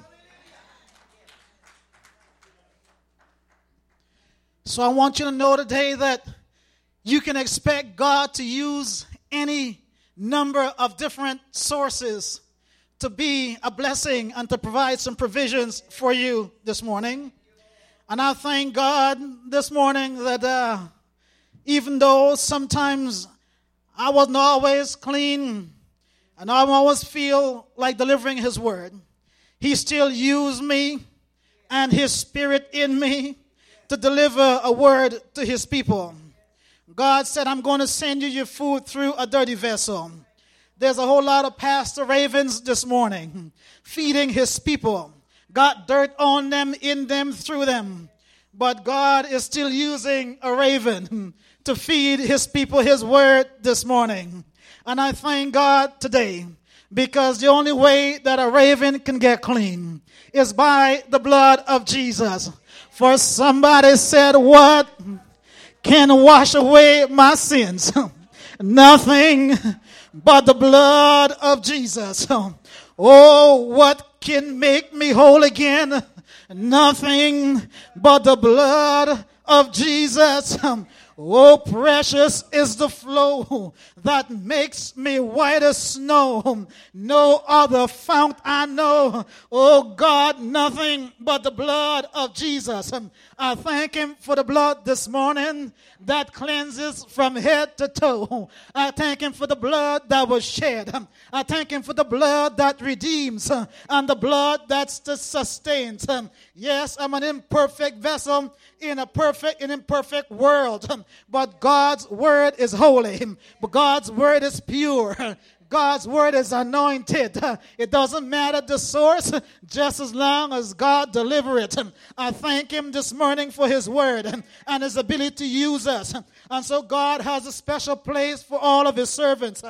So I want you to know today that you can expect God to use any number of different sources to be a blessing and to provide some provisions for you this morning. And I thank God this morning that uh, even though sometimes I wasn't always clean and I always feel like delivering his word, he still used me and his spirit in me to deliver a word to his people. God said, I'm going to send you your food through a dirty vessel. There's a whole lot of pastor ravens this morning feeding his people. Got dirt on them, in them, through them. But God is still using a raven to feed his people his word this morning. And I thank God today because the only way that a raven can get clean is by the blood of Jesus. For somebody said, what can wash away my sins? Nothing but the blood of Jesus. Oh, what can make me whole again? Nothing but the blood of Jesus. Oh, precious is the flow that makes me white as snow. No other fount I know. Oh, God, nothing but the blood of Jesus. I thank him for the blood this morning that cleanses from head to toe. I thank him for the blood that was shed. I thank him for the blood that redeems and the blood that sustains. Yes, I'm an imperfect vessel in a perfect and imperfect world. but God's word is holy. But God's word is pure. God's word is anointed. It doesn't matter the source, just as long as God deliver it. I thank him this morning for his word and his ability to use us. And so God has a special place for all of his servants.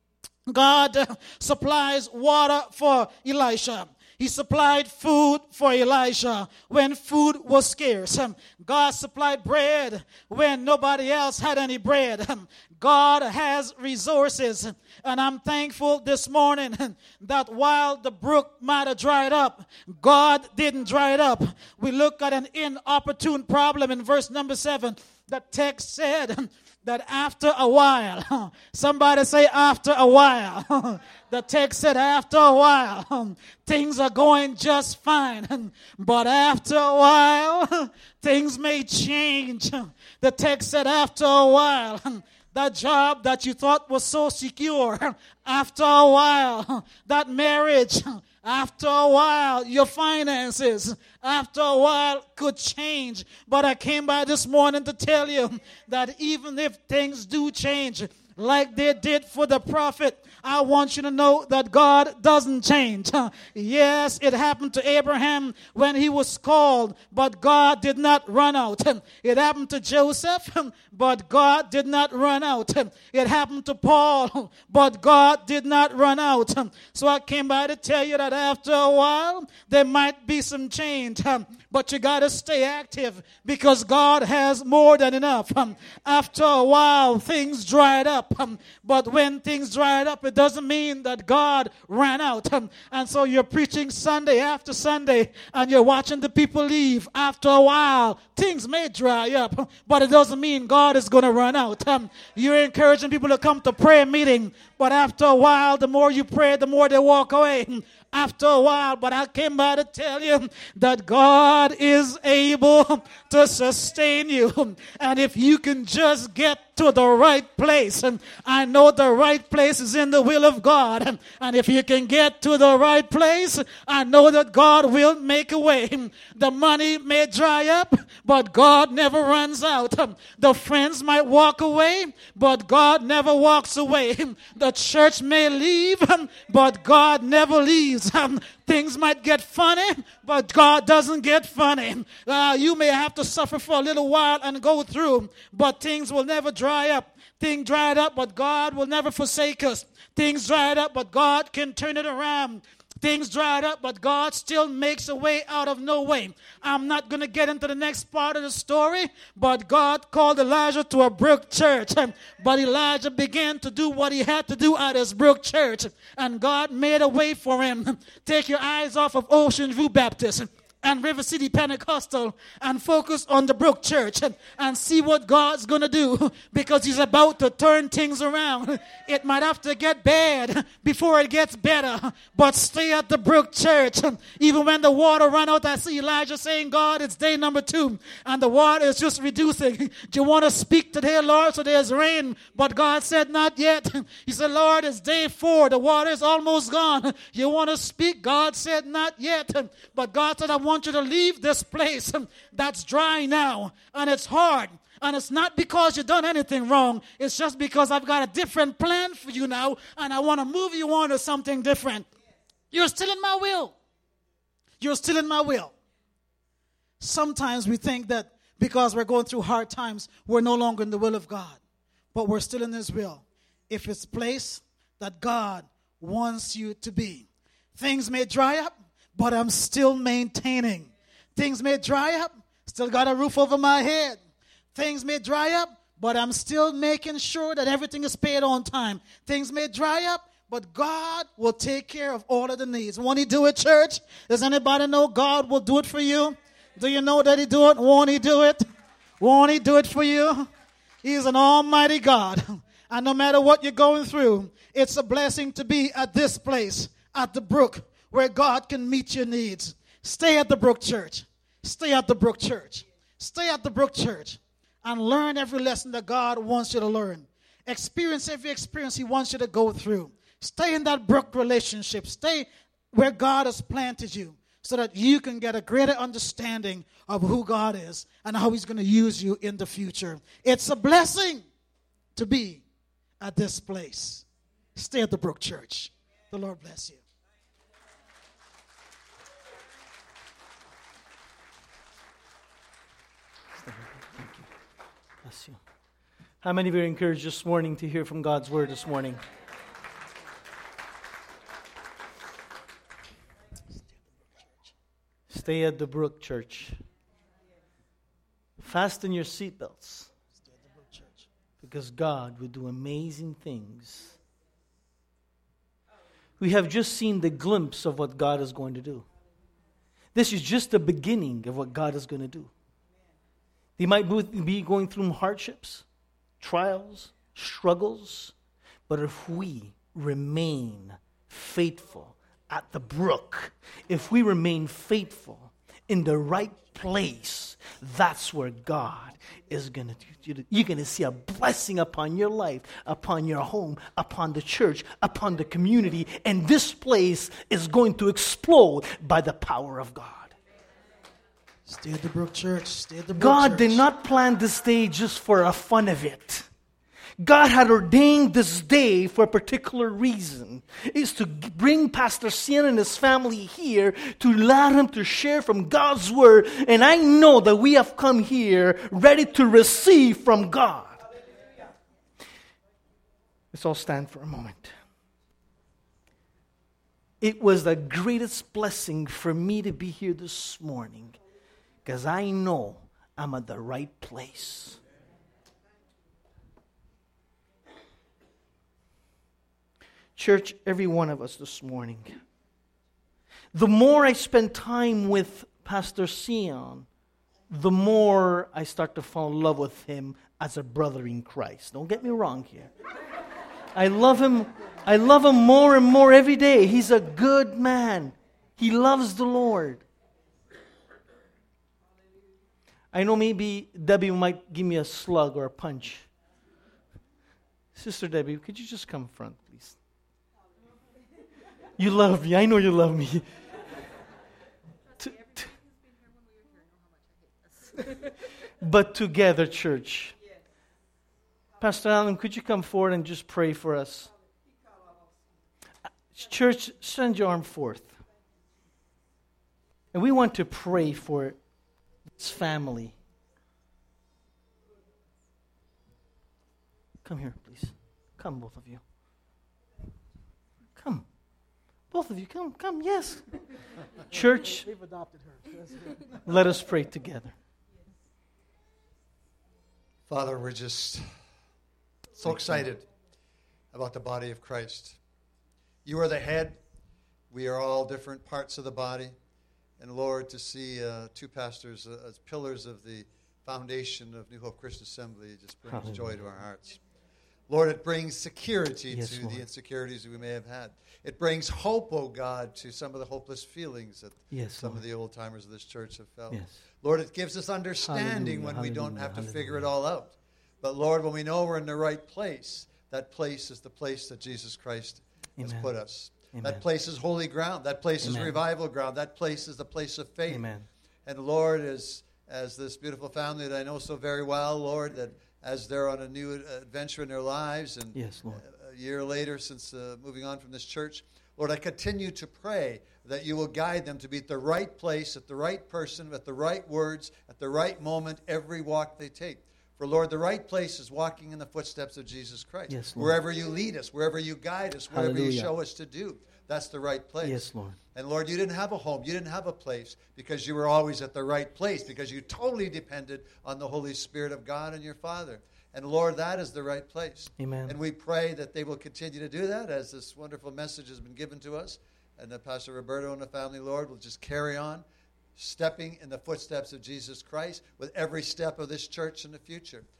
God supplies water for Elisha. He supplied food for Elijah when food was scarce. God supplied bread when nobody else had any bread. God has resources. And I'm thankful this morning that while the brook might have dried up, God didn't dry it up. We look at an inopportune problem in verse number seven. The text said that after a while, somebody say after a while, the text said after a while, things are going just fine, but after a while, things may change. The text said after a while, that job that you thought was so secure, after a while, that marriage, after a while, your finances, after a while, could change. But I came by this morning to tell you that even if things do change, like they did for the prophet, I want you to know that God doesn't change. Yes, it happened to Abraham when he was called, but God did not run out. It happened to Joseph, but God did not run out. It happened to Paul, but God did not run out. So I came by to tell you that after a while, there might be some change, but you got to stay active because God has more than enough. After a while, things dried up. But when things dried up, it doesn't mean that God ran out. And so you're preaching Sunday after Sunday, and you're watching the people leave. After a while, things may dry up, but it doesn't mean God is going to run out. You're encouraging people to come to prayer meeting, but after a while, the more you pray, the more they walk away. After a while, but I came by to tell you that God is able to sustain you. And if you can just get to the right place, and I know the right place is in the will of God, and if you can get to the right place, I know that God will make a way. The money may dry up, but God never runs out. The friends might walk away, but God never walks away. The church may leave, but God never leaves. Things might get funny, but God doesn't get funny. Uh, you may have to suffer for a little while and go through, but things will never dry up. Things dried up, but God will never forsake us. Things dried up, but God can turn it around. Things dried up, but God still makes a way out of no way. I'm not going to get into the next part of the story, but God called Elijah to a brook church. But Elijah began to do what he had to do at his brook church, and God made a way for him. Take your eyes off of Ocean View Baptist and River City Pentecostal and focus on the Brook Church and, and see what God's going to do, because he's about to turn things around. It might have to get bad before it gets better, but stay at the Brook Church. Even when the water ran out, I see Elijah saying, God, it's day number two and the water is just reducing. Do you want to speak today, Lord, so there's rain? But God said, not yet. He said, Lord, it's day four. The water is almost gone. You want to speak? God said, not yet. But God said, I want you to leave this place that's dry now, and it's hard, and it's not because you've done anything wrong. It's just because I've got a different plan for you now, and I want to move you on to something different. You're still in my will. You're still in my will. Sometimes we think that because we're going through hard times, we're no longer in the will of God, but we're still in his will. If it's a place that God wants you to be, things may dry up, but I'm still maintaining. Things may dry up, still got a roof over my head. Things may dry up, but I'm still making sure that everything is paid on time. Things may dry up, but God will take care of all of the needs. Won't he do it, church? Does anybody know God will do it for you? Do you know that he do it? Won't he do it? Won't he do it for you? He's an almighty God. And no matter what you're going through, it's a blessing to be at this place, at the brook, where God can meet your needs. Stay at the Brook Church. Stay at the Brook Church. Stay at the Brook Church and learn every lesson that God wants you to learn. Experience every experience he wants you to go through. Stay in that brook relationship. Stay where God has planted you, so that you can get a greater understanding of who God is and how He's going to use you in the future. It's a blessing to be at this place. Stay at the Brook Church. The Lord bless you. Thank you. Bless you. How many of you are encouraged this morning to hear from God's Word this morning? Stay at the Brook Church. Fasten your seatbelts. Because God will do amazing things. We have just seen the glimpse of what God is going to do. This is just the beginning of what God is going to do. They might be going through hardships, trials, struggles, but if we remain faithful at the brook, if we remain faithful in the right place, that's where God is going to do. You're going to see a blessing upon your life, upon your home, upon the church, upon the community, and this place is going to explode by the power of God. Stay at the Brook Church. Stay at the Brook God Church. did not plan this day just for a fun of it. God had ordained this day for a particular reason. It's to bring Pastor Cian and his family here to allow him to share from God's Word. And I know that we have come here ready to receive from God. Let's all stand for a moment. It was the greatest blessing for me to be here this morning because I know I'm at the right place. Church, every one of us this morning, the more I spend time with Pastor Cian, the more I start to fall in love with him as a brother in Christ. Don't get me wrong here. I love him. I love him more and more every day. He's a good man. He loves the Lord. I know maybe Debbie might give me a slug or a punch. Sister Debbie, could you just come front, please? You love me. I know you love me. to, to but together, church. Pastor Allen, could you come forward and just pray for us? Church, send your arm forth. And we want to pray for this family. Come here, please. Come, both of you. Come. Both of you, come, come, yes. Church, They've adopted her. let us pray together. Father, we're just so excited about the body of Christ. You are the head. We are all different parts of the body. And Lord, to see uh, two pastors uh, as pillars of the foundation of New Hope Christian Assembly just brings Hallelujah. Joy to our hearts. Lord, it brings security yes, to Lord. The insecurities that we may have had. It brings hope, oh God, to some of the hopeless feelings that yes, some Lord. Of the old-timers of this church have felt. Yes. Lord, it gives us understanding Hallelujah. When we don't have to Hallelujah. Figure it all out. But Lord, when we know we're in the right place, that place is the place that Jesus Christ Amen. Has put us. Amen. That place is holy ground. That place Amen. Is revival ground. That place is the place of faith. Amen. And Lord, as, as this beautiful family that I know so very well, Lord, that as they're on a new adventure in their lives, and yes, Lord. A year later since uh, moving on from this church, Lord, I continue to pray that you will guide them to be at the right place, at the right person, at the right words, at the right moment, every walk they take. For, Lord, the right place is walking in the footsteps of Jesus Christ. Yes, Lord. Wherever you lead us, wherever you guide us, wherever Hallelujah. You show us to do, that's the right place. Yes, Lord. And, Lord, you didn't have a home. You didn't have a place because you were always at the right place, because you totally depended on the Holy Spirit of God and your Father. And, Lord, that is the right place. Amen. And we pray that they will continue to do that as this wonderful message has been given to us. And that Pastor Roberto and the family, Lord, will just carry on, stepping in the footsteps of Jesus Christ with every step of this church in the future.